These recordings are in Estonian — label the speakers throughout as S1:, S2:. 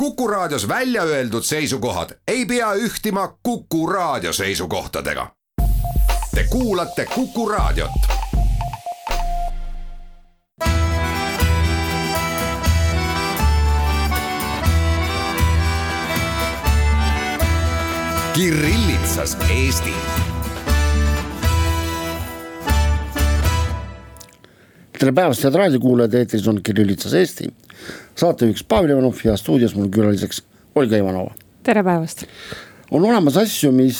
S1: Kuku Raadios välja öeldud seisukohad ei pea ühtima Kuku Raadio seisukohtadega. Te kuulate Kuku Raadiot. Kirillitsas Eesti.
S2: Tere päevast, head raadiokuulajad, eetris on Kirillitsas Eesti. Saatejuhiks Pavel Ivanov ja stuudios mul külaliseks Olga Ivanova.
S3: Tere päevast.
S2: On olemas asju, mis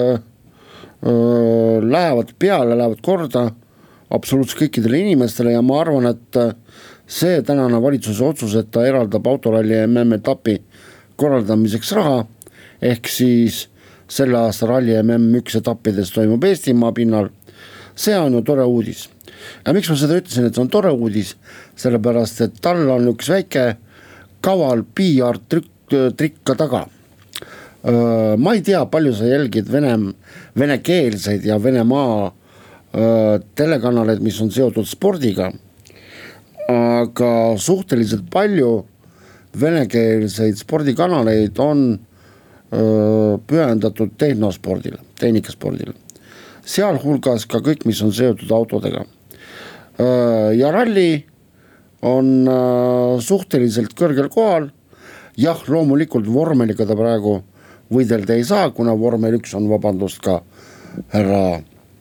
S2: lähevad peale, lähevad korda absoluutselt kõikidele inimestele ja ma arvan, et see tänane valitsuse otsus, et ta eraldab autoralli MM-etapi korraldamiseks raha, ehk siis selle aasta ralli MM1 etappides toimub Eestimaa pinnal, see on ju tore uudis. Ja miks ma seda ütlesin, et see on tore uudis, sellepärast, et tal on üks väike kaval PR-trikk ka taga. Ma ei tea, palju sa jälgid venekeelseid ja Venemaa telekanaleid, mis on seotud spordiga, aga suhteliselt palju venekeelseid spordikanaleid on pühendatud tehnospordile, tehnikaspordile. Sealhulgas ka kõik, mis on seotud autodega. Ja ralli on suhteliselt kõrgel kohal. Jah, loomulikult vormeliga ta praegu võidelda ei saa, kuna vormel 1 on vabandust ka härra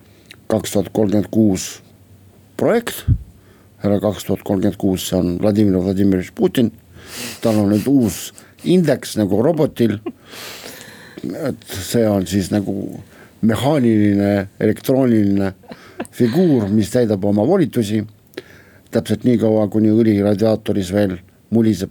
S2: 2036 projekt. Härra 2036, see on Vladimir Vladimirovich Putin. Tal on nüüd uus indeks nagu robotil. Et see on siis nagu mehaaniline, elektrooniline figuur, mis täidab oma volitusi. Täpselt nii kaua, kuni õli radiaatoris veel muliseb.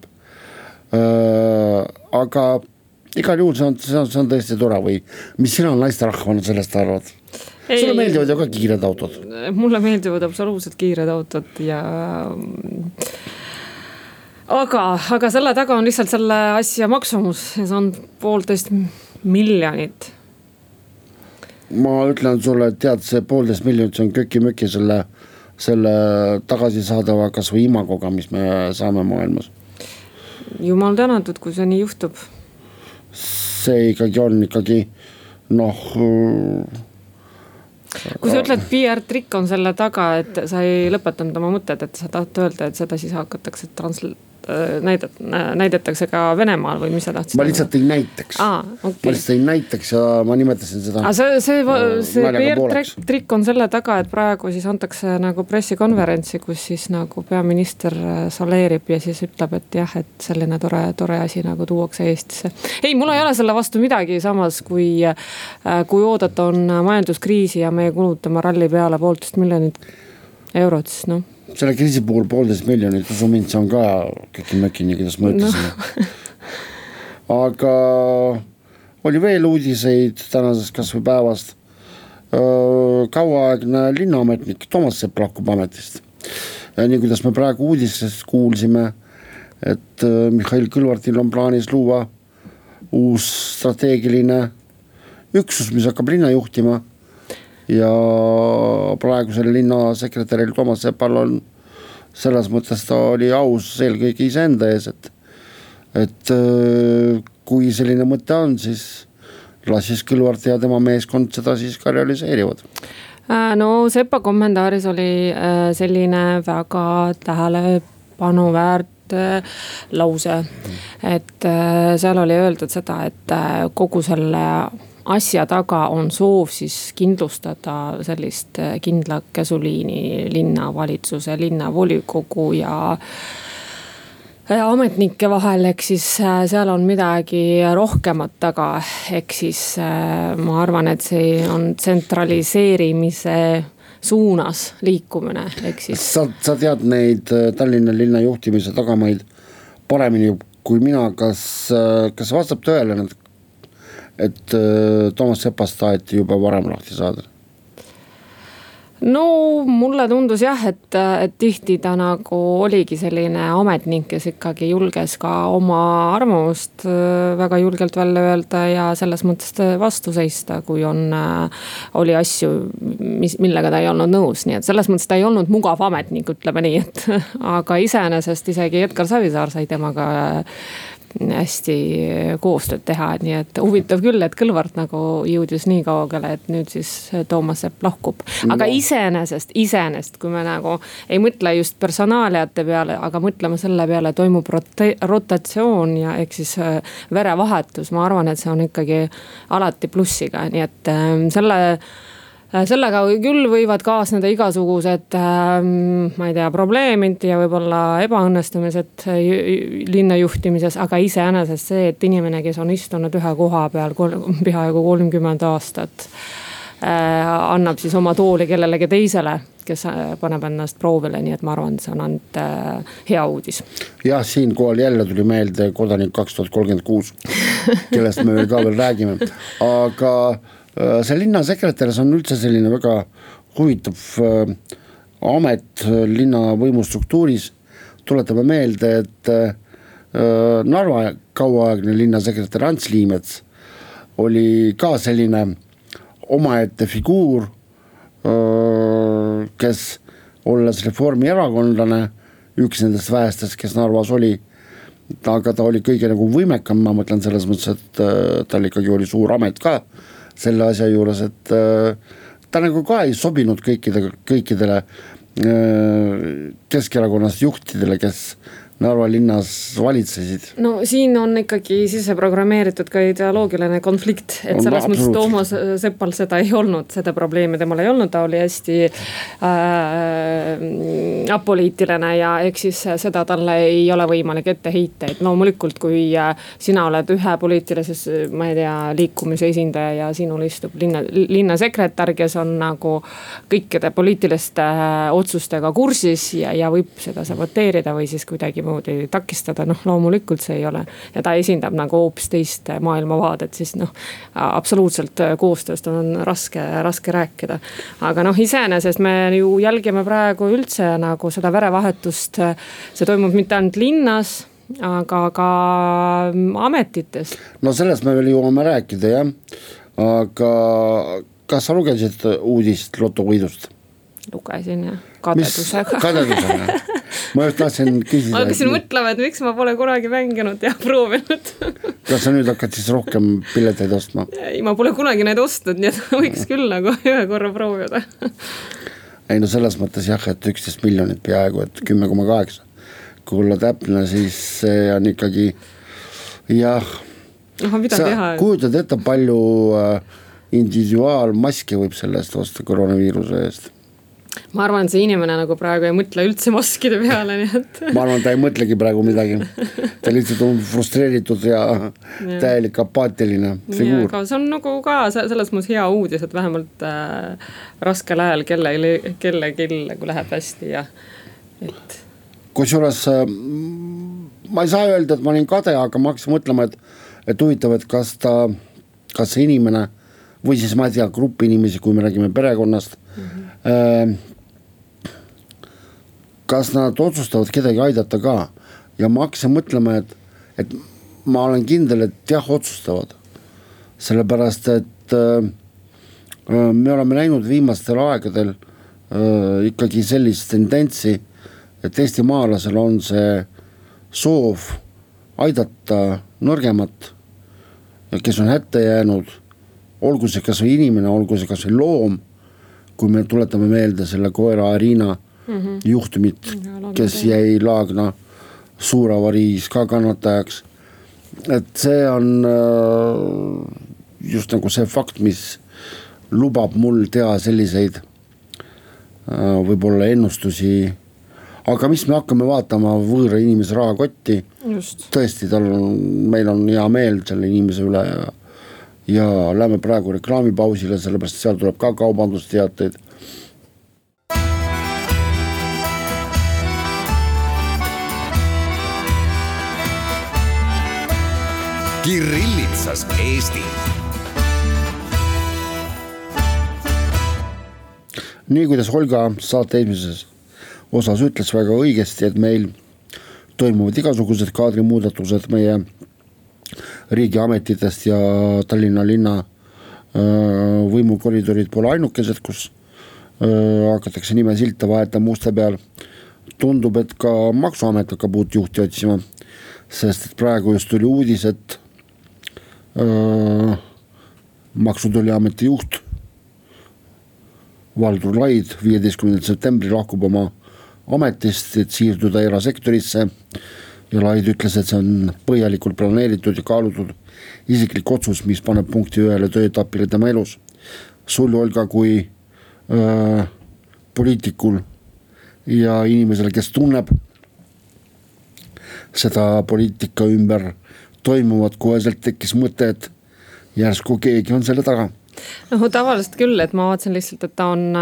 S2: Aga igal juhul see on tõesti tore või mis sina naisterahvana sellest arvad? Sulle meeldivad ju ka kiired autod.
S3: Mulle meeldivad absoluutselt kiired autod ja aga selle taga on lihtsalt selle asja maksumus ja see on 1,5 miljonit. Ma
S2: ütlen sulle, et tead, see 1,5 miljonit, see on köki-möki selle tagasi saadava kas või imagoga, mis me saame maailmas.
S3: Jumal tänatud, kui see nii juhtub.
S2: See ikkagi on
S3: kui sa ütled, PR-trikk on selle taga, et sa ei lõpetanud oma mõtted, et sa tahad öelda, et seda siis hakatakse näidatakse ka Venemaal või mis sa tahtsid?
S2: Ma lihtsalt ei näiteks.
S3: Okay.
S2: Ma lihtsalt ei näiteks ja ma nimetasin seda.
S3: See PR-trikk on selle taga, et praegu siis antakse nagu pressikonverentsi, kus siis nagu peaminister saleerib ja siis ütleb, et jah, et selline tore asi nagu tuuakse Eestisse. Ei, mul ei ole selle vastu midagi, samas kui oodata on majanduskriisi ja me kulutame ralli peale 1,5 miljonit eurot, siis noh.
S2: Selle kriisi puhul 1,5 miljonit, usu mind, see on ka köki-möki, nii kuidas ma ütlesin. Aga oli veel uudiseid tänasest kas või päevast. Kauaaegne linnaametnik Toomas Sepp lahkub ametist. Ja nii kuidas me praegu uudisest kuulsime, et Mihhail Kõlvartil on plaanis luua uus strateegiline üksus, mis hakkab linna juhtima. Ja praegusel linnasekretäril Toomas Sepal on selles mõttes ta oli aus eelkõige iseenda ees, et kui selline mõte on, siis Lassis Kõlvart ja tema meeskond seda siis ka realiseerivad.
S3: No Sepa kommentaaris oli selline väga tähelepanuväärt lause, et seal oli öeldud seda, et kogu selle asja taga on soov siis kindlustada sellist kindla käsuliini linnavalitsuse, linnavolikogu ja ametnike vahel, ehk siis seal on midagi rohkemat taga, ehk siis ma arvan, et see on tsentraliseerimise suunas liikumine, ehk siis
S2: sa tead neid Tallinna linna juhtimise tagamaid paremini kui mina, kas vastab tõele, et Toomas Sepast taheti juba varem lahti saada?
S3: No mulle tundus jah, et tihti ta nagu oligi selline ametnik, kes ikkagi julges ka oma arvamust väga julgelt välja öelda ja selles mõttes vastu seista, kui oli asju, millega ta ei olnud nõus. Nii et selles mõttes ta ei olnud mugav ametnik, ütleme nii, et aga iseenesest isegi Edgar Savisaar sai temaga hästi koostööd teha, nii et huvitav küll, et Kõlvart nagu jõudis nii kaugele, et nüüd siis Toomas Sepp lahkub. Aga iseenesest, kui me nagu ei mõtle just personaaliate peale, aga mõtleme selle peale, toimub rotatsioon ja ehk siis verevahetus, ma arvan, et see on ikkagi alati plussiga, nii et sellega küll võivad kaasneda igasugused, ma ei tea, probleemid ja võib-olla ebaõnnestumised linna juhtimises, aga iseenesest see, et inimene, kes on istunud ühe koha peal peaaegu 30 aastat, annab siis oma tooli kellelegi teisele, kes paneb ennast proovile, nii et ma arvan, see on ainult hea uudis.
S2: Jah, siin kohal jälle tuli meelde kodanik 2036, kellest me ka veel räägime, aga see linnasekretär on üldse selline väga huvitav amet linna võimustruktuuris. Tuletame meelde, et Narva kauaaegne linnasekretär Ants Liimets oli ka selline omaette figuur, kes olles reformierakondlane, üks nendest väestest, kes Narvas oli, aga ta oli kõige nagu võimekam, ma mõtlen selles mõttes, et tal ikkagi oli suur amet ka selle asja juures, et ta nagu ka ei sobinud kõikidele Keskerakonnast juhtidele, kes Narva linnas valitsesid.
S3: No siin on ikkagi sisse programmeeritud ka ideoloogiline konflikt, et selles mõttes Toomas Seppal seda ei olnud, seda probleemi temal ei olnud, ta oli hästi apoliitiline ja eks siis seda talle ei ole võimalik ette heita, et loomulikult kui sina oled ühe poliitilises, ma ei tea, liikumise esindaja ja sinul istub linnasekretär, kes on nagu kõikide poliitiliste otsustega kursis ja võib seda saboteerida või siis kuidagi moodi takistada, loomulikult see ei ole. Ja ta esindab nagu hoopis teist maailmavaadet, siis absoluutselt koostööst on raske rääkida. Aga iseenesest me ju jälgime praegu üldse nagu seda verevahetust, see toimub mitte ainult linnas, aga ka ametites.
S2: No sellest me veel jõuame rääkida, jah. Aga kas sa lugesid uudist lotovõidust?
S3: Lugesin ja kadedusega.
S2: Kadedusega? Ma just tahtsin küsida.
S3: Ma hakkasin mõtlema, et miks ma pole kunagi mänginud ja proovinud.
S2: Kas sa nüüd hakkad siis rohkem pileteid ostma?
S3: Ei, ma pole kunagi neid ostnud, nii et võiks küll nagu ühe korra proovida.
S2: Ei no selles mõttes jah, et 11 miljonit peaaegu, et 10,8. Kui olla täpne, siis see on ikkagi jah. Sa kujutad ette palju individuaalmaske võib sellest osta koroonaviiruse eest?
S3: Ma arvan, et see inimene nagu praegu ei mõtle üldse maskide peale, nii et
S2: ma arvan, ta ei mõtlegi praegu midagi. Ta lihtsalt on frustreeritud ja täielik apaatiline figuur.
S3: Aga see on nagu ka selles mõttes hea uudis, et vähemalt raskel ajal kellelgi kui läheb hästi ja et
S2: kusjuures ma ei saa öelda, et ma olin kade, aga ma hakkasin mõtlema, et huvitav, et kas see inimene või siis ma ei tea, grupp inimesi, kui me räägime perekonnast, kas nad otsustavad kedagi aidata ka ja ma hakkasin mõtlema, et ma olen kindel, et jah, otsustavad sellepärast, et me oleme näinud viimastel aegadel ikkagi sellist tendentsi, et Eesti maalasel on see soov aidata nõrgemat, kes on hätta jäänud, olgu see kas või inimene, olgu see kas või loom, kui me tuletame meelde selle koera Arina juhtumit, kes jäi Laagna suuravariis ka kannatajaks. Et see on just nagu see fakt, mis lubab mul teha selliseid võib-olla ennustusi, aga mis me hakkame vaatama võõra inimese rahakotti.
S3: Just.
S2: Tõesti, meil on hea meel selle inimese üle ja lähme praegu reklaamipausile, sellepärast seal tuleb ka kaubandusteateid.
S1: Kirillitsas Eesti.
S2: Nii kuidas Olga saate esimeses osas ütles väga õigesti, et meil toimuvad igasugused kaadrimuudatused meie riigiametitest ja Tallinna linna võimukoridorid pole ainukesed, kus hakatakse nimesilte vahetama uste peal. Tundub, et ka Maksuamet hakkab uut juhti otsima. sest et praegu just tuli uudis, et Maksu- ja Tolliameti juht Valdur Laid 15. septembril lahkub oma ametist, et siirduda erasektorisse ja Laid ütles, et see on põhjalikult planeeritud ja kaalutud isiklik otsus, mis paneb punkti ühele tööetapile tema elus. Sul, Olga, kui poliitikul ja inimesel, kes tunneb seda poliitika ümber toimuvat, koheselt tekkis mõte, et järsku keegi on selle taga.
S3: No tavaliselt küll, et ma vaatasin lihtsalt, et ta on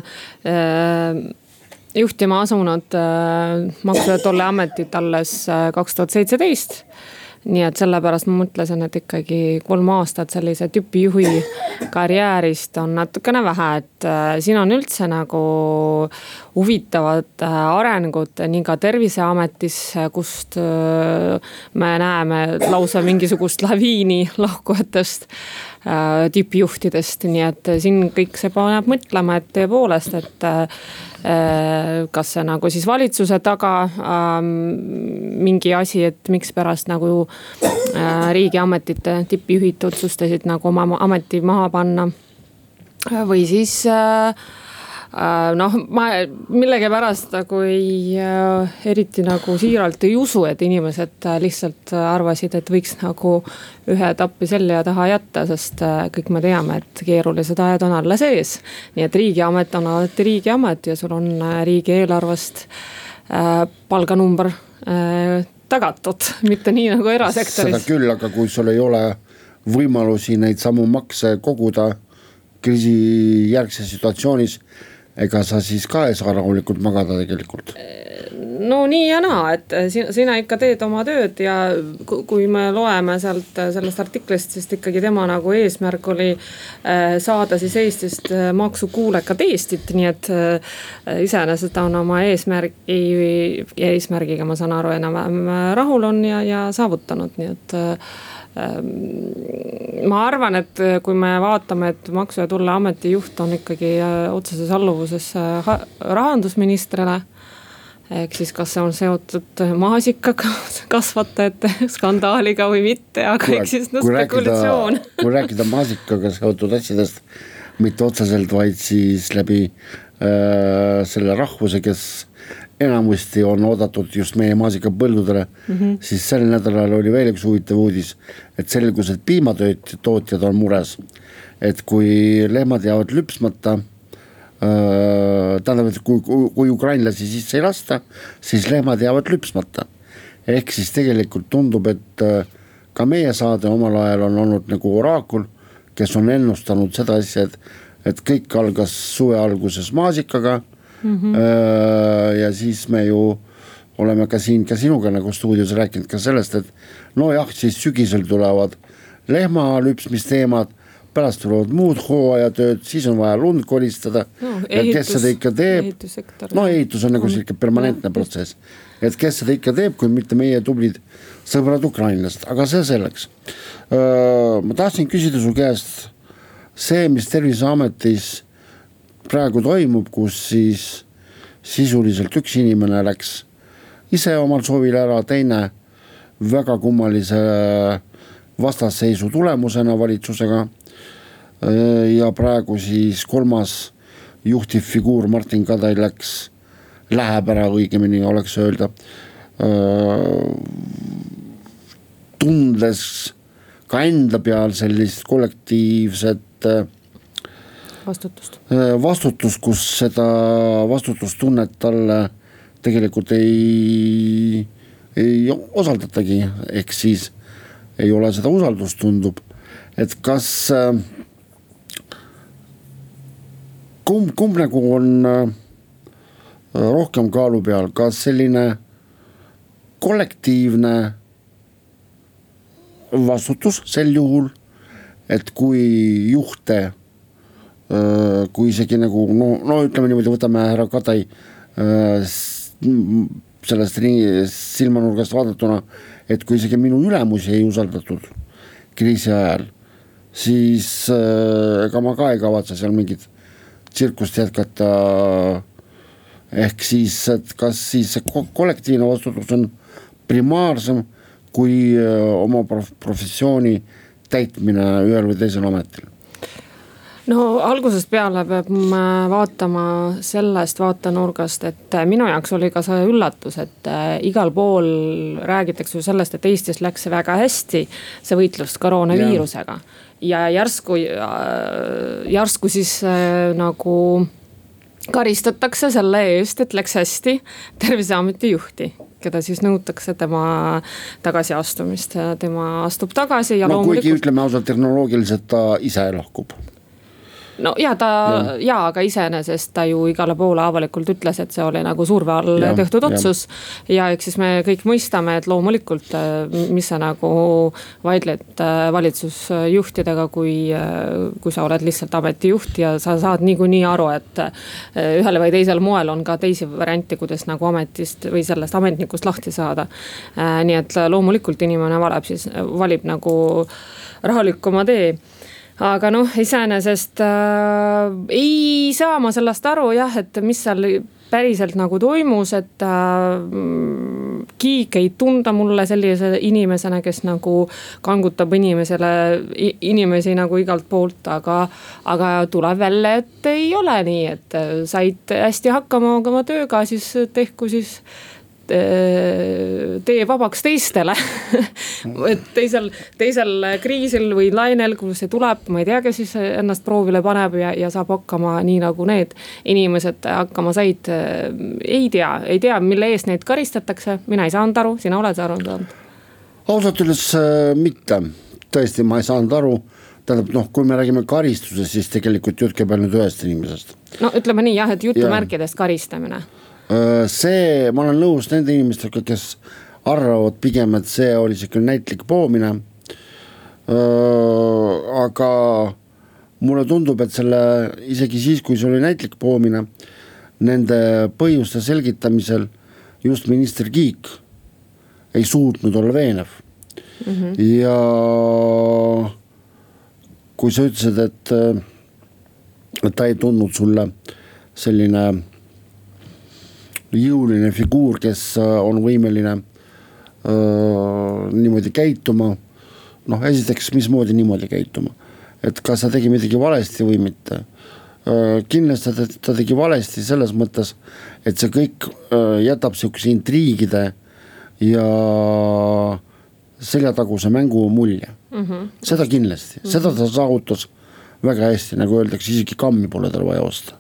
S3: juhtima asunud Maksu- ja Tolliametit alles 2017. Nii et sellepärast ma mõtlesin, et ikkagi 3 aastat sellise tüpijuhi karjäärist on natukene vähe, et siin on üldse nagu huvitavad arengud nii ka Terviseametis, kust me näeme lausa mingisugust laviini lahkujatest tippjuhtidest, nii et siin kõik see paneb mõtlema, et tõepoolest, et kas see nagu siis valitsuse taga mingi asi, et miks pärast nagu riigiametite tippjuhid otsustasid nagu oma ameti maha panna või siis noh, ma millegipärast nagu eriti nagu siiralt ei usu, et inimesed lihtsalt arvasid, et võiks nagu ühe tappi selja taha jätta, sest kõik me teame, et keerulised ajad on alla sees. Nii et riigiamet on alati riigiamet ja sul on riigieelarvest palganumber tagatud, mitte nii nagu erasektoris.
S2: Seda küll, aga kui sul ei ole võimalusi neid samu makse koguda kriisi järgses situatsioonis, ega sa siis ka ei saa rahulikult magada tegelikult?
S3: No nii ja naa, et sina ikka teed oma tööd ja kui me loeme sellest artiklist, siis ikkagi tema nagu eesmärk oli saada siis Eestist maksukuulekad Eestit, nii et iseenesest ta on oma eesmärgiga, ma saan aru, enam rahul on ja saavutanud, nii et ma arvan, et kui me vaatame, et Maksu- ja Tolliameti juht on ikkagi otseses alluvuses rahandusministrile, ehk siis kas see on seotud maasikaga kasvatajate skandaaliga või mitte, aga eks siis spekulatsioon.
S2: Kui rääkida maasikaga seotud asjadest, mitte otseselt, vaid siis läbi selle rahvuse, kes enamusti on oodatud just meie maasikapõldudele, siis sel nädalal oli veel üks huvitav uudis, et selgus, et piimatootjad on mures, et kui lehmad jäävad lüpsmata, tähendab, et kui ukrainlasi sisse ei lasta, siis lehmad jäävad lüpsmata. Ehk siis tegelikult tundub, et ka meie saade omal ajal on olnud nagu oraakul, kes on ennustanud seda asja, et kõik algas suve alguses maasikaga, ja siis me ju oleme ka siin ka sinuga nagu stuudios rääkinud ka sellest, et no jah, siis sügisel tulevad lehmalüpsmisteemad, pärast tulevad muud hooajatööd, siis on vaja lund kolistada. Ja kes seda ikka teeb, ehitus on nagu selline permanentne protsess, et kes seda ikka teeb, kui mitte meie tublid sõbrad ukrainlased, aga see selleks. Ma tahtsin küsida su käest see, mis Terviseametis praegu toimub, kus siis sisuliselt üks inimene läks ise omal soovil ära, teine väga kummalise vastasseisu tulemusena valitsusega ja praegu siis 3. juhtivfiguur Martin Kadai läheb ära, õigemini oleks öelda, tundes ka enda peal sellist kollektiivset vastutust, kus seda vastutustunnet talle tegelikult ei osaldatagi, ehk siis ei ole seda usaldust, tundub, et kas kumb nagu on rohkem kaalu peal, kas selline kollektiivne vastutus sel juhul, et kui juhte, kui isegi nagu, no ütleme niimoodi, võtame härra Kadai sellest silmanurgast vaadatuna, et kui isegi minu ülemusi ei usaldatud kriisi ajal, siis ega ma ka ei kavatse seal mingit tsirkust jätkata, ehk siis, et kas siis see kollektiivne vastutus on primaarsem kui oma professiooni täitmine ühel või teisel ametil?
S3: No algusest peale peab vaatama sellest vaatenurgast, et minu jaoks oli ka see üllatus, et igal pool räägitakse ju sellest, et Eestis läks see väga hästi, see võitlus koroonaviirusega. Ja järsku siis nagu karistatakse selle eest, et läks hästi Terviseameti juhti, keda siis nõutakse tema tagasiastumist. Tema astub tagasi ja
S2: kuigi ütleme ausalt, tehnoloogiliselt ta ise lahkub.
S3: No aga iseenesest ta ju igale poole avalikult ütles, et see oli nagu surve all tehtud otsus. Ja eks siis me kõik mõistame, et loomulikult, mis sa nagu vaidled valitsusjuhtidega, kui sa oled lihtsalt ametijuht ja sa saad niikuinii aru, et ühel või teisel moel on ka teisi varianti, kuidas nagu ametist või sellest ametnikust lahti saada. Nii et loomulikult inimene valib nagu rahulikuma tee. Aga iseenesest ei saa ma sellest aru et mis seal päriselt nagu toimus, et Kiik ei tunda mulle sellise inimesena, kes nagu kangutab inimesi nagu igalt poolt, aga tuleb välja, et ei ole nii, et said hästi hakkama oma tööga, siis tehku siis tee vabaks teistele. Et teisel kriisil või lainel, kui see tuleb, ma ei tea, kes siis ennast proovile paneb ja saab hakkama nii nagu need inimesed hakkama said. Ei tea, mille eest neid karistatakse. Mina ei saanud aru, sina oled aru saanud?
S2: Ausalt üles mitte. Tõesti, ma ei saanud aru. Tähendab, kui me räägime karistusest, siis tegelikult jutt käib ainult ühest inimesest.
S3: No ütleme nii et jutumärkidest karistamine.
S2: See, ma olen nõus nende inimestega, kes arvavad pigem, et see oli selline näitlik poomine. Aga mulle tundub, et isegi siis, kui see oli näitlik poomine, nende põhjuste selgitamisel just minister Kiik ei suutnud olla veenev. Ja kui sa ütlesid, et ta ei tundnud sulle selline jõuline figuur, kes on võimeline niimoodi käituma. Esiteks, mismoodi niimoodi käituma, et kas ta tegi midagi valesti või mitte. Kindlasti ta tegi valesti selles mõttes, et see kõik jätab siukse intriigide ja seljataguse mängu mulje. Seda kindlasti, seda ta saavutas väga hästi, nagu öeldakse, isegi kammi pole tal vaja osta.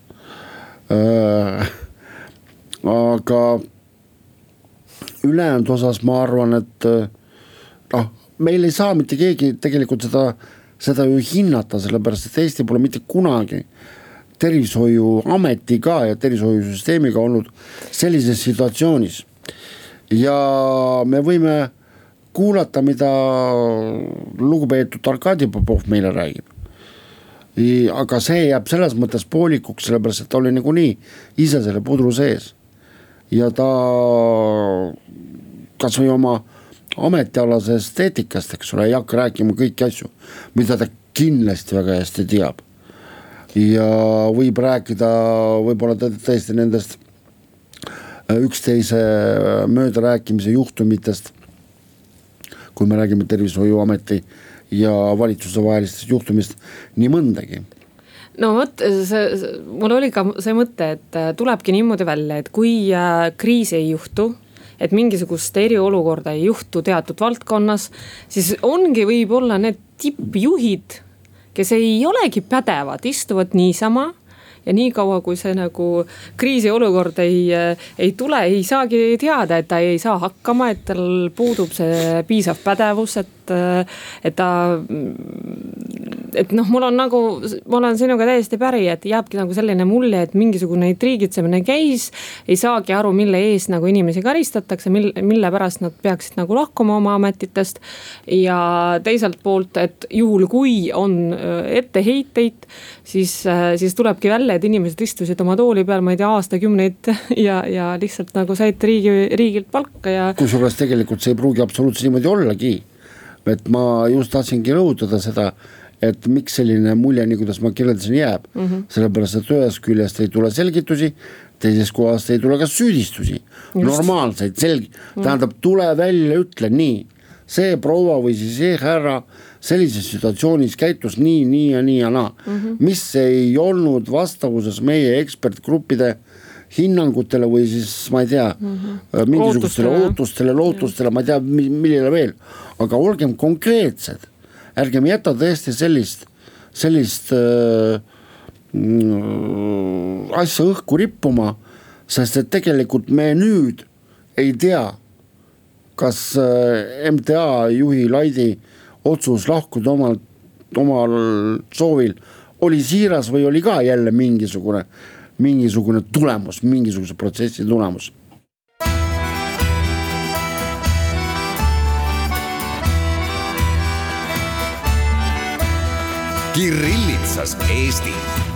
S2: Aga ülejäänud osas ma arvan, et meil ei saa mitte keegi tegelikult seda ju hinnata, sellepärast, et Eesti pole mitte kunagi tervishoiuametiga ja tervishoiusüsteemiga olnud sellises situatsioonis. Ja me võime kuulata, mida lugupeetud Arkadi Popov meile räägib. Aga see jääb selles mõttes poolikuks, sellepärast, et ta oli nagu nii ise selle pudru sees. Ja ta kas või oma ametialasest eetikast, eks ole, ei hakka rääkima kõiki asju, mida ta kindlasti väga hästi teab. Ja võib rääkida võib-olla tõesti nendest üksteise mööda rääkimise juhtumitest, kui me räägime tervishoiuameti ja valitsuse vahelistest juhtumist nii mõndagi.
S3: No mul oli ka see mõte, et tulebki niimoodi välja, et kui kriis ei juhtu, et mingisugust eriolukorda ei juhtu teatud valdkonnas, siis ongi võib-olla need tippjuhid, kes ei olegi pädevad, istuvad niisama ja nii kaua, kui see nagu kriisiolukord ei tule, ei saagi teada, et ta ei saa hakkama, et tal puudub see piisav pädevus, mul on nagu, ma olen sinuga täiesti päri, et jääbki nagu selline mulje, et mingisugune triigitsemine käis, ei saagi aru, mille ees nagu inimesi karistatakse, mille pärast nad peaksid nagu lahkuma oma ametitest. Ja teiselt poolt, et juhul kui on etteheiteid, siis tulebki välja, et inimesed istusid oma tooli peal, ma ei tea, aastakümneid ja lihtsalt nagu said riigilt palka ja
S2: kusjuures tegelikult see ei pruugi absoluutselt niimoodi ollagi. Et ma just tahtsingi rõhutada seda, et miks selline mulje, nii kuidas ma kirjeldasin, jääb. Sellepärast, et ühest küljest ei tule selgitusi, teises kohast ei tule ka süüdistusi. Just. Normaalseid tähendab, tule välja, ütle nii. see proua või siis see härra sellises situatsioonis käitus nii ja naa, mis ei olnud vastavuses meie ekspertgruppide hinnangutele või siis ma ei tea, mingisugustele ootustele, lootustele, ma ei tea millele veel, aga olgem konkreetsed, ärgem jäta tõesti sellist asja õhku rippuma, sest et tegelikult me nüüd ei tea, kas MTA juhi Laidi otsus lahkuda omal soovil oli siiras või oli ka jälle mingisugune tulemus, mingisuguse protsessi tulemus.
S1: Kirillitsas Eesti.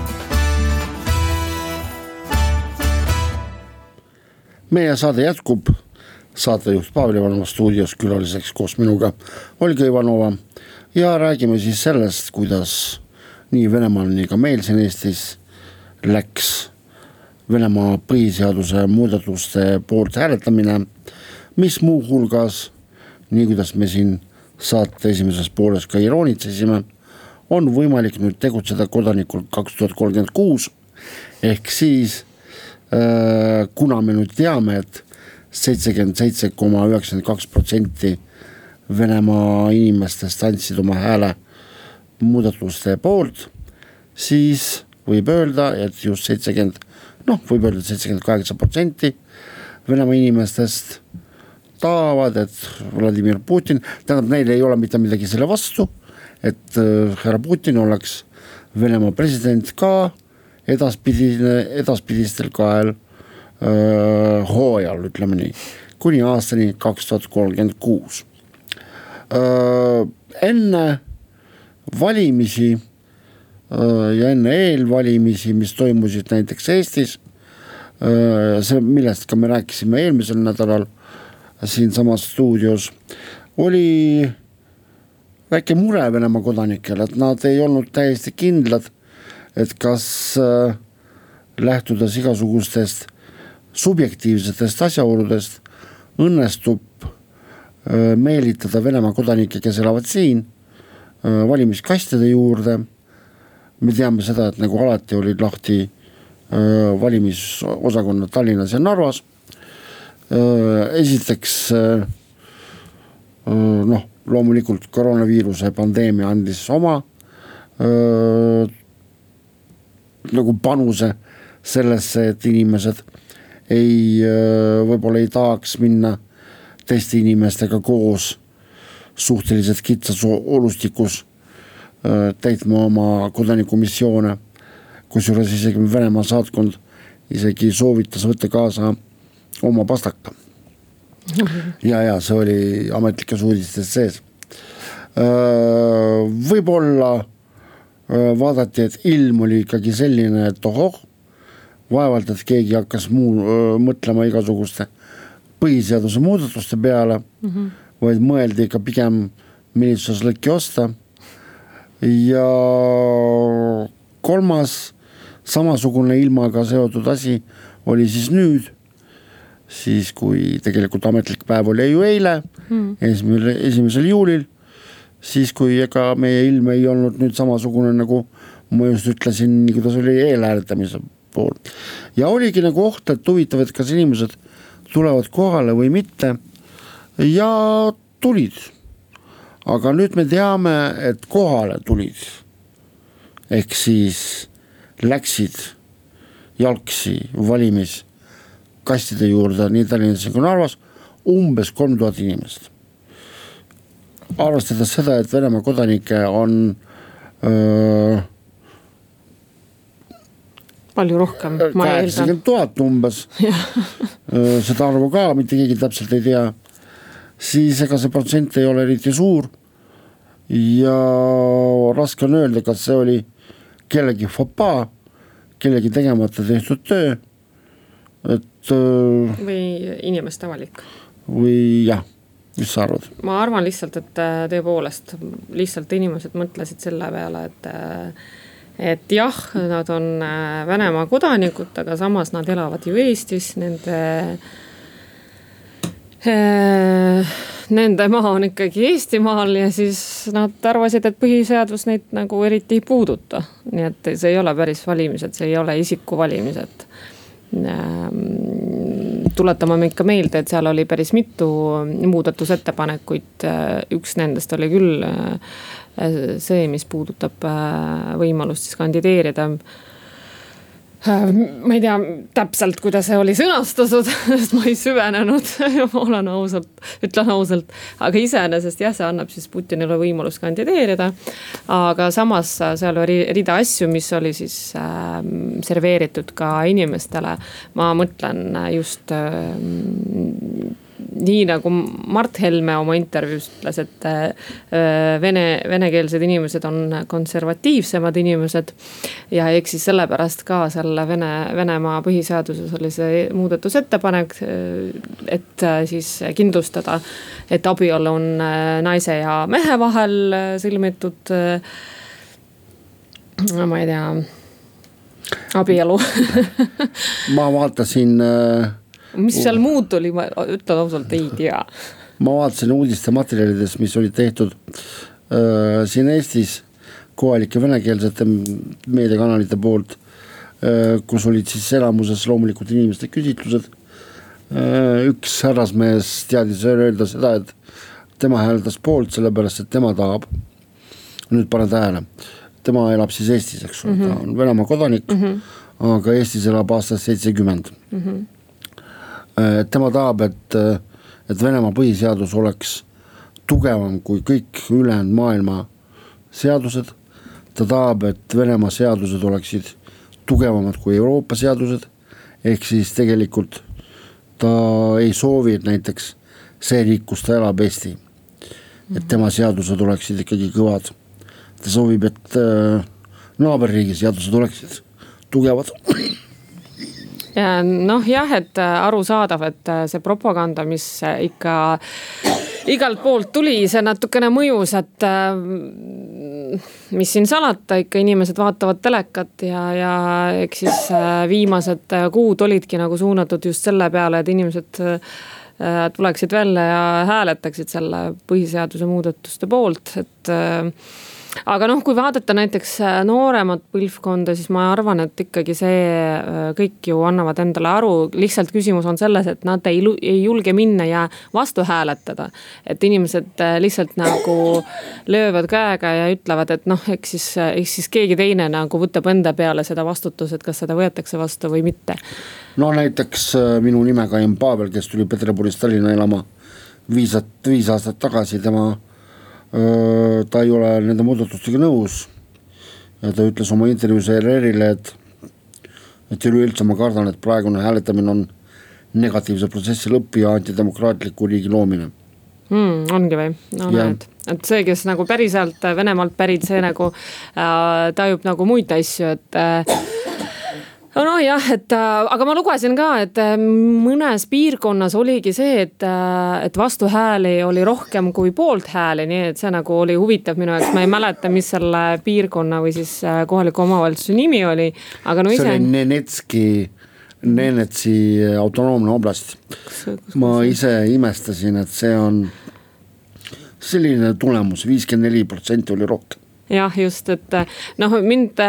S2: Meie saade jätkub, saatejuht Pavel Ivanova stuudios, külaliseks koos minuga Olga Ivanova ja räägime siis sellest, kuidas nii Venemaal, nii ka meil siin Eestis läks Venemaa põhiseaduse muudatuste poolt hääletamine, mis muu hulgas, nii kuidas me siin saate esimeses pooles ka iroonitsesime, on võimalik nüüd tegutseda kodanikul 2036, ehk siis kuna me nüüd teame, et 77,92% Venemaa inimestest andsid oma hääle muudatuste poolt, siis võib öelda, et just 78% Venemaa inimestest tahavad, et Vladimir Putin, tähendab, neil ei ole mitte midagi selle vastu, et härra Putin oleks Venemaa president ka edaspidistel kael hooajal, ütleme nii, kuni aastani 2036. Enne valimisi ja enne eelvalimisi, mis toimusid näiteks Eestis, see, millest ka me rääkisime eelmisel nädalal siin samas stuudios, oli väike mure Venemaa kodanikel, et nad ei olnud täiesti kindlad, et kas lähtudes igasugustest subjektiivsetest asjaoludest õnnestub meelitada Venemaa kodanikke, kes elavad siin, valimiskastide juurde. Me teame seda, et nagu alati olid lahti valimisosakonnad Tallinnas ja Narvas. Esiteks loomulikult koroonaviiruse pandeemia andis oma nagu panuse sellesse, et inimesed võib-olla ei tahaks minna teiste inimestega koos suhteliselt kitsas olustikus täitma oma kodanikumissioone, kusjuures isegi Venemaa saatkond isegi soovitas võtta kaasa oma pastaka. Ja see oli ametlikes uudistes sees. Võib-olla vaadati, et ilm oli ikkagi selline, et vaevalt, et keegi hakkas mõtlema igasuguste põhiseaduse muudatuste peale, vaid mõeldi ikka pigem militsuslõkki osta. Ja kolmas samasugune ilmaga seotud asi oli siis nüüd, siis kui tegelikult ametlik päev oli ju eile, 1. juulil, siis kui ega meie ilm ei olnud nüüd samasugune, nagu ma just ütlesin, nii kuidas oli eelhääletamise pool. Ja oligi nagu oht, et huvitav, et kas inimesed tulevad kohale või mitte, ja tulid. Aga nüüd me teame, et kohale tulid, ehk siis läksid jalgsi valimiskastide juurde nii Tallinnas kui Narvas umbes 3000 inimest. Arvestades seda, et Venemaa kodanikke on
S3: palju rohkem, ma eeldan.
S2: 80 000 umbes, seda arvu ka mitte keegi täpselt ei tea, siis ega see protsent ei ole eriti suur ja raske on öelda, kas see oli kellegi fopaa, kellegi tegemata tehtud töö, et
S3: või inimeste valik.
S2: Või jah, mis sa arvad?
S3: Ma arvan lihtsalt, et tõepoolest lihtsalt inimesed mõtlesid selle peale, et jah, nad on Venemaa kodanikud, aga samas nad elavad ju Eestis, Nende maa on ikkagi Eestimaal ja siis nad arvasid, et põhiseadus neid nagu eriti ei puuduta. Nii et see ei ole päris valimised, see ei ole isikuvalimised. Tuletame me ikka meelde, et seal oli päris mitu muudatusettepanekuid. Üks nendest oli küll see, mis puudutab võimalust siis kandideerida. Ma ei tea täpselt, kuidas see oli sõnastatud, sest ma ei süvenenud ja ma ütlen ausalt, aga iseenesest jah, see annab siis Putinile võimalust kandideerida, aga samas seal oli rida asju, mis oli siis serveeritud ka inimestele. Ma mõtlen just nii nagu Mart Helme oma intervjuus ütles, et venekeelsed inimesed on konservatiivsemad inimesed ja eks siis sellepärast ka selle Venemaa põhiseaduses oli see muudatusettepanek, et siis kindlustada, et abielu on naise ja mehe vahel sõlmitud, ma ei tea, abielu.
S2: Ma vaatasin
S3: mis seal muud tuli, ma ütlen ausalt, ei tea.
S2: Ma vaatasin uudiste materjalides, mis oli tehtud siin Eestis kohalike venekeelsete meediakanalite poolt, kus olid siis elamuses loomulikult inimeste küsitlused. Üks härrasmees teadis öelda seda, et tema hääldas poolt, sellepärast, et tema tahab, nüüd pane tähele, tema elab siis Eestis, eks ole, ta on Venemaa kodanik, aga Eestis elab aastast 70. Tema tahab, et Venemaa põhiseadus oleks tugevam kui kõik ülejäänud maailma seadused. Ta tahab, et Venemaa seadused oleksid tugevamad kui Euroopa seadused. Ehk siis tegelikult ta ei soovi, et näiteks see riik, kus ta elab Eesti, et tema seadused oleksid ikkagi kõvad. Ta soovib, et naaberriigi seadused oleksid tugevad.
S3: Ja noh jah, et arusaadav, et see propaganda, mis ikka igalt poolt tuli, see natukene mõjus, et mis siin salata, ikka inimesed vaatavad telekat ja eks siis viimased kuud olidki nagu suunatud just selle peale, et inimesed tuleksid välja ja hääletaksid selle põhiseaduse muudatuste poolt, et aga noh, kui vaadata näiteks nooremat põlvkonda, siis ma arvan, et ikkagi see kõik ju annavad endale aru. Lihtsalt küsimus on selles, et nad ei julge minna ja vastu hääletada. Et inimesed lihtsalt nagu löövad käega ja ütlevad, et noh, eks siis keegi teine nagu võtab enda peale seda vastutus, et kas seda võetakse vastu või mitte.
S2: No näiteks minu nimega Jan Pavel, kes tuli Peterburist Tallinna elama 5 aastat tagasi, ta ei ole nende muudatustega nõus ja ta ütles oma intervjuus ERR-ile, et üleüldse ma kardan, et praegune hääletamine on negatiivse protsessi lõpp ja antidemokraatliku riigi loomine.
S3: Ongi või? No näed, et see, kes nagu päriselt Venemaalt pärid, see nagu tajub nagu muid asju, et no jah, aga ma lugesin ka, et mõnes piirkonnas oligi see, et vastuhääli oli rohkem kui poolt hääli, nii et see nagu oli huvitav minu jaoks. Ma ei mäleta, mis selle piirkonna või siis kohaliku omavalitsuse nimi oli, aga no ise...
S2: See oli Nenetsi autonoomne oblast. Ma ise imestasin, et see on selline tulemus, 54% oli rohkem.
S3: Jah, just, et noh, mind...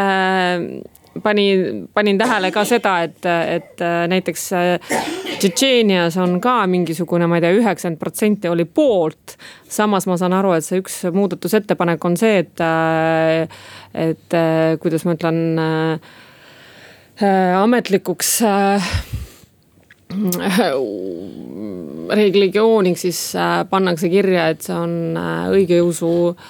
S3: Panin tähele ka seda, et näiteks Tšetšeenias on ka mingisugune, ma ei tea, 90% oli poolt. Samas ma saan aru, et see üks muudatusettepanek on see, et kuidas ma ütlen, ametlikuks religiooniks siis pannakse kirja, et see on õigeusu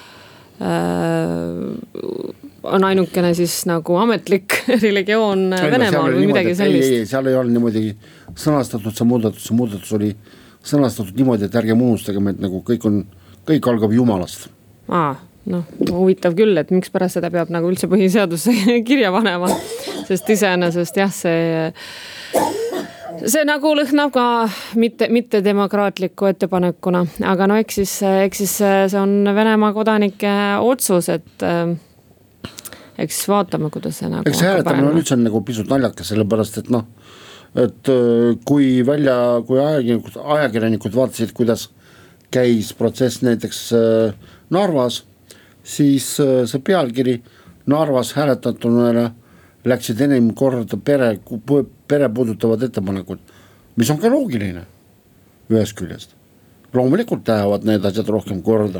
S3: on ainukene siis nagu ametlik religioon Venemaal või midagi sellist.
S2: Ei, seal ei ole niimoodi sõnastatud see muudatus oli sõnastatud niimoodi, et ärge unustagem, et nagu kõik algab Jumalast.
S3: Noh, huvitav küll, et miks pärast seda peab nagu üldse põhiseaduse kirja panema, sest iseenesest jah, see nagu lõhnab ka mitte demokraatliku ettepanekuna, aga no eks siis see on Venemaa kodanike otsus, et eks vaatame, kuidas see nagu...
S2: Eks hääletamine on üldse nagu pisut naljakas, sellepärast, et noh, et kui ajakirjanikud vaatasid, kuidas käis protsess näiteks Narvas, siis see pealkiri Narvas hääletatuna läksid enim korda pere puudutavad ettepanekud, mis on ka loogiline ühest küljest. Loomulikult lähevad need asjad rohkem korda.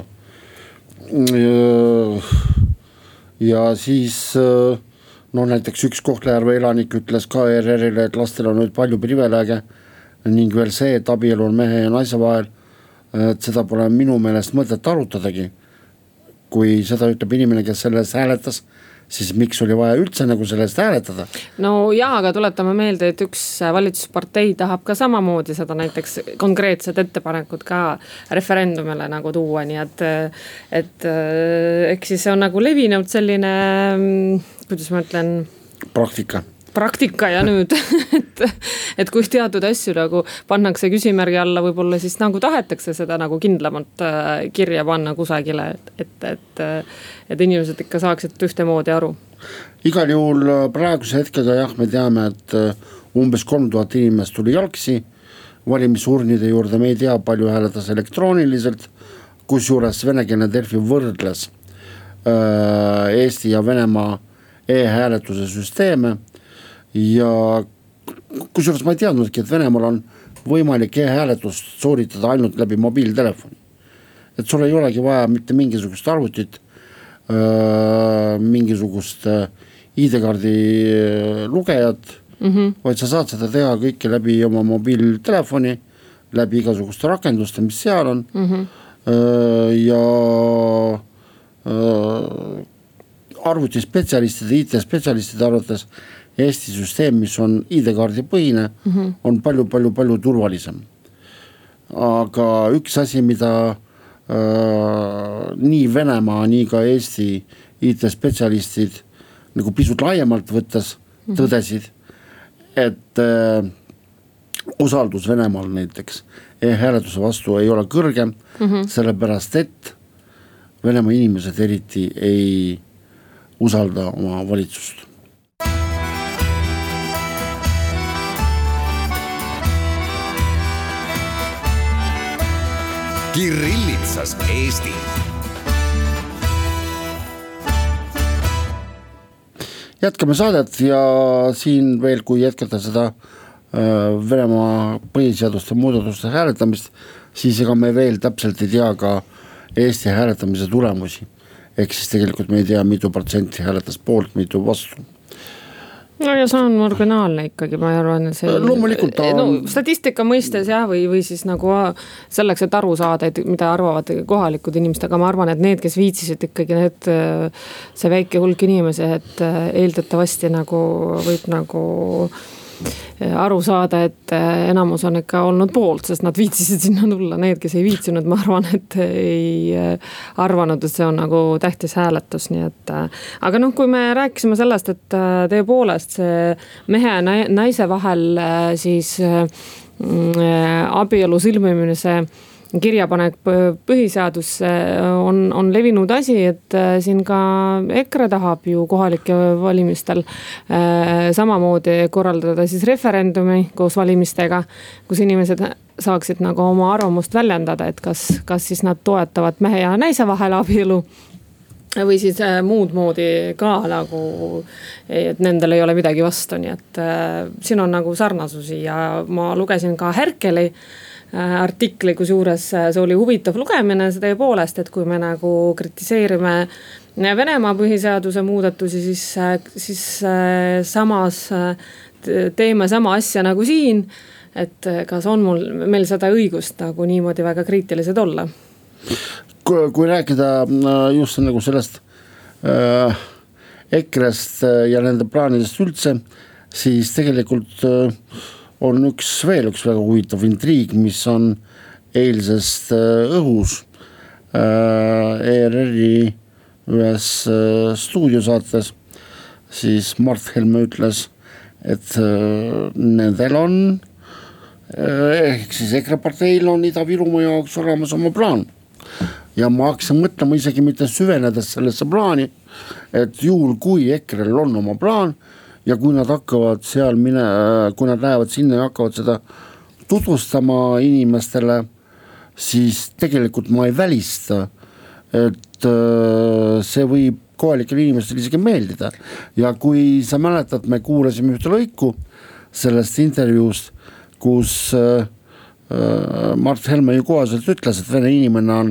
S2: Ja siis näiteks üks Kohtla-Järve elanik ütles ka ERR-ile, et lastel on nüüd palju privileege ning veel see, et abielu on mehe ja naise vahel, et seda pole minu meelest mõtet arutadagi. Kui seda ütleb inimene, kes selles hääletas, siis miks oli vaja üldse nagu sellest hääletada?
S3: No jaa, aga tuletame meelde, et üks valitsuspartei tahab ka samamoodi seda näiteks konkreetsed ettepanekud ka referendumile nagu tuua, nii et eks siis see on nagu levinud selline, kuidas ma ütlen, praktika ja nüüd, et kui teatud asju nagu pannakse küsimärgi alla, võib-olla siis nagu tahetakse seda nagu kindlamalt kirja panna kusagile, et inimesed ikka saaksid ühtemoodi aru.
S2: Igal juhul praeguse hetkega jah, me teame, et umbes 3000 inimest tuli jalgsi valimisurnide juurde, me ei tea palju hääletas elektrooniliselt, kus juures venekeelne Delfi võrdles Eesti ja Venemaa e-hääletuse süsteeme. Ja kusjuures ma ei teadnudki, et Venemaal on võimalik e-hääletust sooritada ainult läbi mobiiltelefoni. Et sul ei olegi vaja mitte mingisugust arvutit, mingisugust ID-kaardi lugejat, vaid sa saad seda teha kõike läbi oma mobiiltelefoni, läbi igasuguste rakenduste, mis seal on. Ja arvutispetsialistide, IT-spetsialistide arvates Eesti süsteem, mis on ID-kaardi põhine, on palju turvalisem. Aga üks asi, mida nii Venemaa, nii ka Eesti IT-spetsialistid nagu pisut laiemalt võttes tõdesid, et usaldus Venemaal näiteks e-hääletuse vastu ei ole kõrgem, sellepärast et Venemaa inimesed eriti ei usalda oma valitsust.
S1: Kirillitsas Eesti.
S2: Jätkame saadet ja siin veel, kui jätkata seda Venemaa põhiseaduste muudatuste hääletamist, siis ega me veel täpselt ei tea ka Eesti hääletamise tulemusi. Ehk siis tegelikult me ei tea, mitu protsenti hääletas poolt, mitu vastu.
S3: No ja see on originaalne ikkagi, ma arvan, see
S2: loomulikult on...
S3: statistika mõistes jah, või siis nagu selleks, et aru saada, et mida arvavad kohalikud inimesed, aga ma arvan, et need, kes viitsisid ikkagi see väike hulk inimesi, et eeldatavasti nagu võib nagu aru saada, et enamus on ikka olnud poolt, sest nad viitsisid sinna tulla. Need, kes ei viitsinud, ma arvan, et ei arvanud, et see on nagu tähtis hääletus. Nii et, aga kui me rääkisime sellest, et tõepoolest see mehe ja naise vahel siis abielu sõlmimise kirjapanek põhiseadusse on levinud asi, et siin ka EKRE tahab ju kohalike valimistel samamoodi korraldada siis referendumi koos valimistega, kus inimesed saaksid nagu oma arvamust väljendada, et kas siis nad toetavad mehe ja naise vahel abielu või siis muud moodi ka nagu, et nendel ei ole midagi vastu, nii et siin on nagu sarnasusi ja ma lugesin ka Herkeli artikli, kus juures see oli huvitav lugemine, see tõepoolest, et kui me nagu kritiseerime Venemaa põhiseaduse muudatusi, siis samas teeme sama asja nagu siin, et kas on meil seda õigust nagu niimoodi väga kriitilised olla?
S2: Kui rääkida just nagu sellest EKRE-st ja nende plaanidest üldse, siis tegelikult on veel üks väga huvitav intriig, mis on eilsest õhus ERR-i ühes stuudiosaates, siis Mart Helme ütles, et nendel on, ehk siis EKRE parteil on Ida-Virumaa jaoks olemas oma plaan. Ja ma hakkasin mõtlema isegi mitte süvenedes sellesse plaani, et juhul kui EKRE-l on oma plaan ja kui nad hakkavad seal kui nad lähevad sinna ja hakkavad seda tutvustama inimestele, siis tegelikult ma ei välista, et see võib kohalikele inimestele isegi meeldida. Ja kui sa mäletad, me kuulasime ühte lõiku sellest intervjuust, kus Mart Helme ju kohaselt ütles, et vene inimene on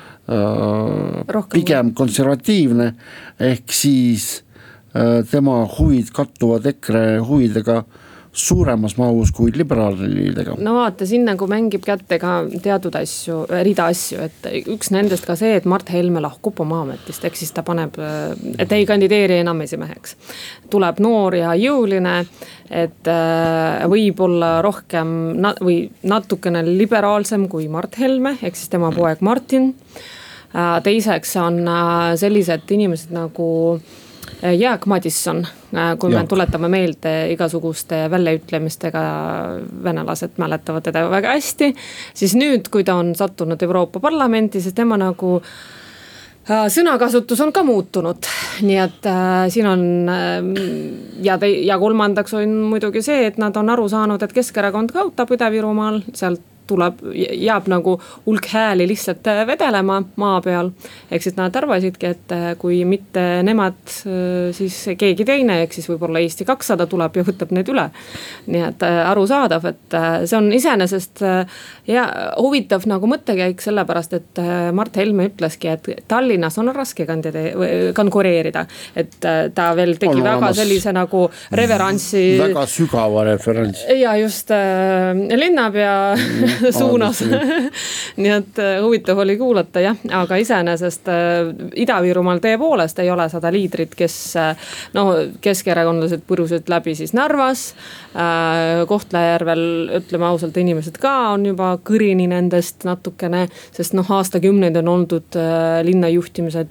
S2: pigem konservatiivne, ehk siis tema huvid kattuvad EKRE huvidega suuremas mahus kui liberaalidega.
S3: No vaata, siin nagu mängib kättega teatud asju, rida asju, et üks nendest ka see, et Mart Helme lahkub oma ametist, ehk siis ta paneb, et ei kandideeri enam esimeheks. Tuleb noor ja jõuline, et võib-olla rohkem või natukene liberaalsem kui Mart Helme, ehk siis tema poeg Martin. Teiseks on sellised inimesed nagu Jaak Madisson, kui me tuletame meelde igasuguste väljaütlemistega, venelased mäletavad teda väga hästi, siis nüüd, kui ta on sattunud Euroopa Parlamenti, siis tema nagu sõnakasutus on ka muutunud, nii et siin on ja kolmandaks on muidugi see, et nad on aru saanud, et Keskerakond kaotab Ida-Virumaal, sealt jääb nagu hulk hääli lihtsalt vedelema maa peal, ehk siis nad arvasidki, et kui mitte nemad, siis keegi teine, ehk siis võib-olla Eesti 200 tuleb ja võtab need üle. Nii et aru saadav, et see on iseenesest huvitav nagu mõttekäik sellepärast, et Mart Helme ütleski, et Tallinnas on raske konkureerida, et ta veel tegi väga sellise nagu reverantsi.
S2: Väga sügava referentsi.
S3: Ja just linnapea suunas. Nii et huvitav oli kuulata, jah, aga iseenesest Ida-Virumaal tõepoolest ei ole 100 liidrit, kes keskerakondlased põrusid läbi siis Narvas, Kohtla-Järvel, ütleme ausalt, inimesed ka on juba kõrini nendest natukene, sest aastakümneid on oldud linna juhtimise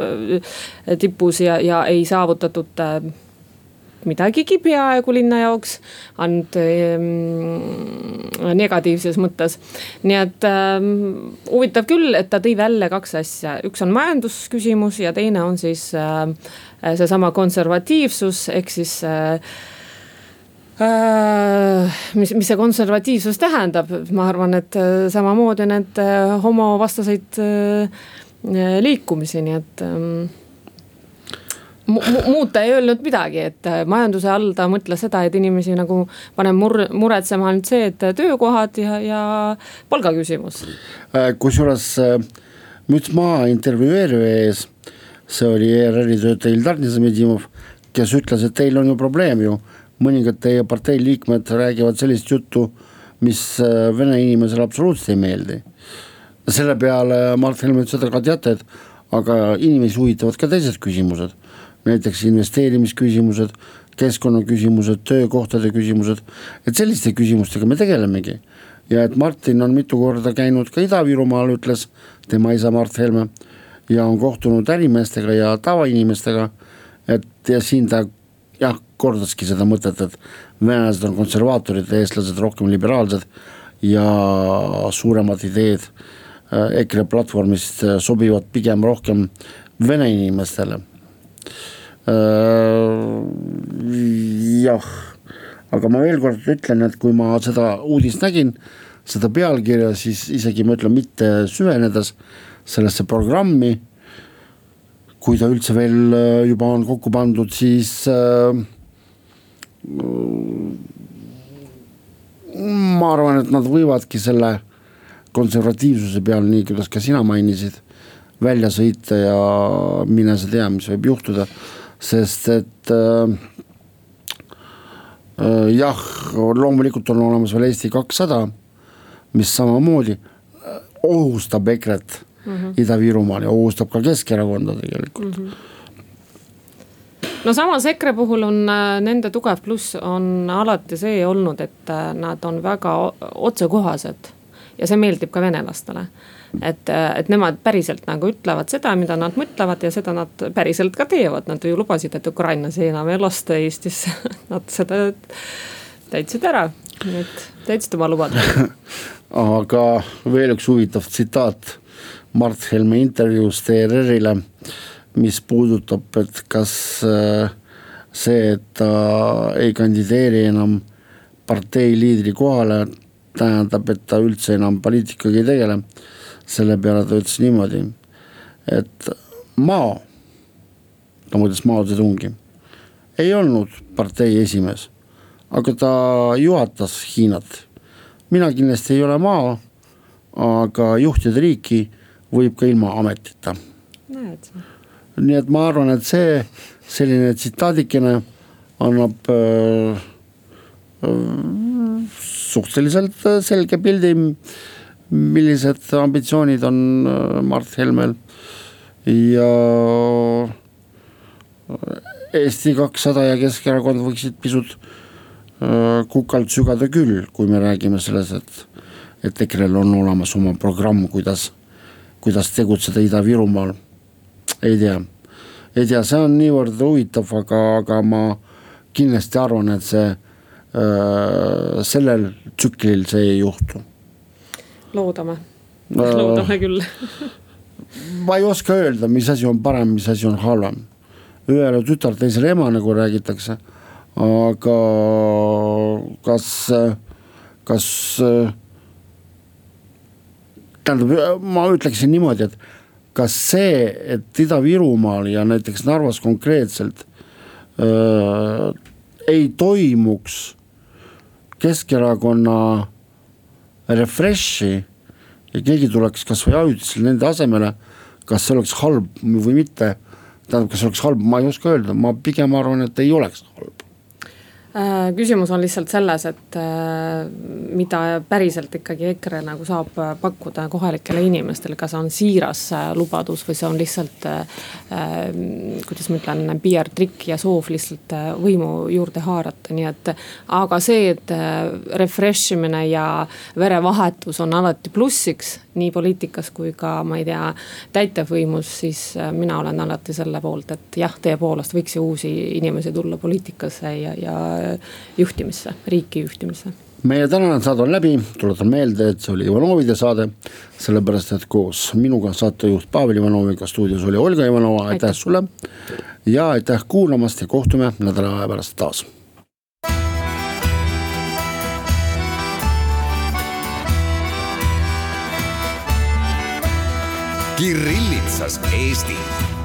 S3: tipus ja ei saavutatud midagigi peaaegu linna jaoks, ainult negatiivses mõttes. Nii et huvitav küll, et ta tõi välja 2 asja. Üks on majandusküsimus ja teine on siis seesama konservatiivsus, ehk siis mis see konservatiivsus tähendab. Ma arvan, et samamoodi need homovastaseid liikumisi, nii et muuta ei öelnud midagi, et majanduse all ta mõtles seda, et inimesi nagu paneb muretsema ainult see, et töökohad ja palgaküsimus.
S2: Kusjuures müts maha intervjueerija ees, see oli ERR-i töötaja Ildar Niisamedimov, kes ütles, et teil on ju probleem ju, mõningad teie partei liikmed räägivad sellist juttu, mis vene inimesele absoluutselt ei meeldi. Selle peale Mart Helme ütles, et teate, et aga inimesi huvitavad ka teised küsimused, näiteks investeerimisküsimused, keskkonnaküsimused, töökohtade küsimused, et selliste küsimustega me tegelemegi. Ja et Martin on mitu korda käinud ka Ida-Virumaal, ütles tema isa Mart Helme, ja on kohtunud ärimeestega ja tavainimestega, et ja siin ta kordaski seda mõtet, et venelased on konservaatorid, eestlased rohkem liberaalsed ja suuremad ideed EKRE platvormist sobivad pigem rohkem vene inimestele. Jah, aga ma veel kord ütlen, et kui ma seda uudist nägin, seda pealkirja, siis isegi ma ütlen mitte süvenedes sellesse programmi, kui ta üldse veel juba on kokku pandud, siis ma arvan, et nad võivadki selle konservatiivsuse peal, nii kuidas ka sina mainisid, välja sõita ja mine sa tea, mis võib juhtuda, sest et jah, loomulikult on olemas veel Eesti 200, mis samamoodi ohustab EKRE-t Ida-Virumaal ja ohustab ka Keskerakonda tegelikult.
S3: No samas EKRE puhul on nende tugev pluss on alati see olnud, et nad on väga otsekohased ja see meeldib ka venelastele. Et nemad päriselt nagu ütlevad seda, mida nad mõtlevad ja seda nad päriselt ka teevad. Nad ju lubasid, et Ukrainas ei enam ei lasta Eestisse. Nad seda täitsid ära, et täitsid oma lubadust.
S2: Aga veel üks huvitav tsitaat Mart Helme intervjuust ERR-ile, mis puudutab, et kas see, et ta ei kandideeri enam partei liidri kohale, tähendab, et ta üldse enam poliitikaga ei tegele. Selle peale ta ütles niimoodi, et Mao, ta mõtles Mao Zedongi, ei olnud partei esimees, aga ta juhatas Hiinat. Mina kindlasti ei ole Mao, aga juhtida riiki võib ka ilma ametita. Nii et ma arvan, et see selline tsitaadikene annab suhteliselt selge pildi, millised ambitsioonid on Mart Helmel ja Eesti 200 ja Keskerakond võiksid pisut kukalt sügada küll, kui me räägime selles, et EKRE-l on olemas oma programm, kuidas tegutseda Ida-Virumaal. Ei tea, see on niivõrd huvitav, aga ma kindlasti arvan, et see sellel tsüklil see ei juhtu.
S3: Loodame küll.
S2: Ma ei oska öelda, mis asi on parem, mis asi on halvem. Ühele tütar teisele ema, nagu räägitakse, aga kas tähendab, ma ütleksin niimoodi, et kas see, et Ida-Virumaal ja näiteks Narvas konkreetselt ei toimuks Keskerakonna refreshi ja keegi tuleks kas või ajutiselt nende asemele, kas see oleks halb või mitte, tähendab, kas see oleks halb, ma ei oska öelda, ma pigem arvan, et ei oleks halb.
S3: Küsimus on lihtsalt selles, et mida päriselt ikkagi EKRE nagu saab pakkuda kohalikele inimestele, kas on siiras lubadus või see on lihtsalt, kuidas ma ütlen, PR-trikk ja soov lihtsalt võimu juurde haarata, nii et aga see, et refreshimine ja verevahetus on alati plussiks, nii poliitikas kui ka, ma ei tea, täitevvõimus, siis mina olen alati selle poolt, et jah, tõepoolest võiks ju uusi inimesi tulla poliitikasse ja juhtimisse, riiki juhtimisse.
S2: Meie tänane saade on läbi, tuletan meelde, et see oli Ivanovide saade, sellepärast, et koos minuga saatejuht Pavel Ivanoviga stuudios oli Olga Ivanova, aitäh sulle ja aitäh kuulamast ja kohtume nädala aja pärast taas.
S1: Kirillitsas Eesti.